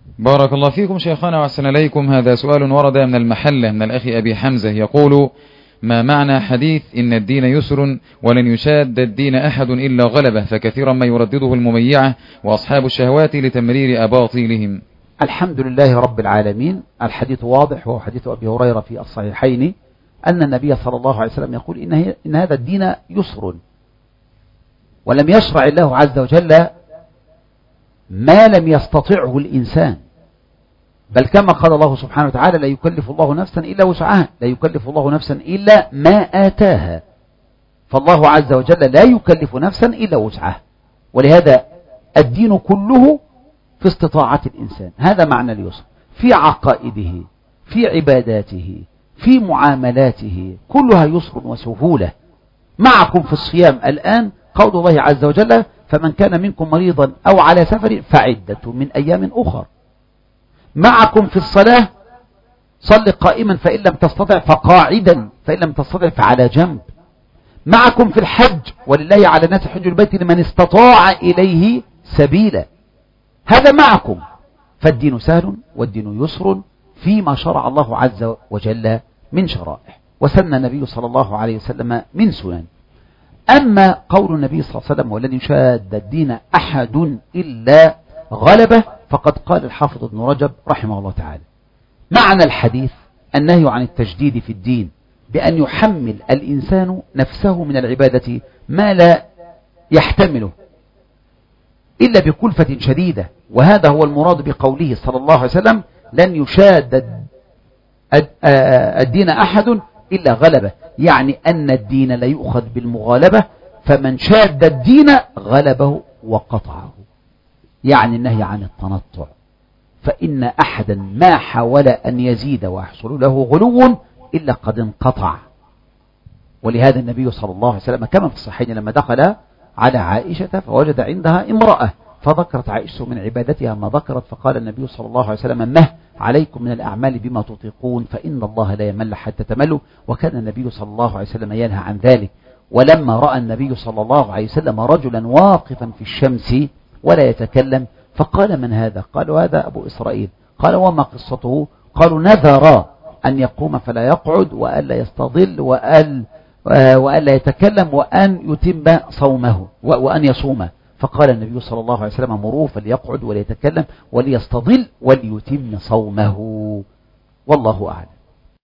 بارك الله فيكم شيخنا وأحسن إليكم. هذا سؤال ورد من المحلة من الأخ أبي حمزة يقول: ما معنى حديث إن الدين يسر ولن يشاد الدين أحد إلا غلبه، فكثيرا ما يردده المميعة وأصحاب الشهوات لتمرير أباطيلهم؟ الحمد لله رب العالمين. الحديث واضح، وهو حديث أبي هريرة في الصحيحين، أن النبي صلى الله عليه وسلم يقول إن هذا الدين يسر، ولم يشرع الله عز وجل ما لم يستطعه الإنسان، بل كما قال الله سبحانه وتعالى: لا يكلف الله نفسا إلا وسعها، لا يكلف الله نفسا إلا ما آتاها. فالله عز وجل لا يكلف نفسا إلا وسعها، ولهذا الدين كله في استطاعة الإنسان. هذا معنى اليسر في عقائده، في عباداته، في معاملاته، كلها يسر وسهولة. معكم في الصيام الآن قول الله عز وجل: فمن كان منكم مريضا أو على سفر فعدة من أيام أخر. معكم في الصلاة: صل قائما فإن لم تستطع فقاعدا، فإن لم تستطع فعلى جنب. معكم في الحج: ولله على الناس حج البيت لمن استطاع إليه سبيلا. هذا معكم. فالدين سهل والدين يسر فيما شرع الله عز وجل من شرائع، وسن النبي صلى الله عليه وسلم من سنن. أما قول النبي صلى الله عليه وسلم: ولن يشاد الدين أحد إلا غلبه، فقد قال الحافظ ابن رجب رحمه الله تعالى: معنى الحديث النهي عن التجديد في الدين بأن يحمل الإنسان نفسه من العبادة ما لا يحتمله إلا بكلفة شديدة، وهذا هو المراد بقوله صلى الله عليه وسلم: لن يشاد الدين أحد إلا غلبه، يعني أن الدين لا يؤخذ بالمغالبة، فمن شاد الدين غلبه وقطعه، يعني النهي عن التنطع. فإن أحدا ما حاول أن يزيد ويحصل له غلو إلا قد انقطع. ولهذا النبي صلى الله عليه وسلم كما في الصحيحين لما دخل على عائشة فوجد عندها امرأة، فذكرت عائشة من عبادتها ما ذكرت، فقال النبي صلى الله عليه وسلم: مه عليكم من الأعمال بما تطيقون فإن الله لا يمل حتى تملوا. وكان النبي صلى الله عليه وسلم ينهى عن ذلك. ولما رأى النبي صلى الله عليه وسلم رجلا واقفا في الشمس ولا يتكلم، فقال: من هذا؟ قالوا: هذا أبو إسرائيل. قال: وما قصته؟ قالوا: نذر أن يقوم فلا يقعد، وألا يستظل، وألا يتكلم، وأن يتم صومه وأن يصوم. فقال النبي صلى الله عليه وسلم: مروه فليقعد وليتكلم وليستظل وليتم صومه. والله أعلم.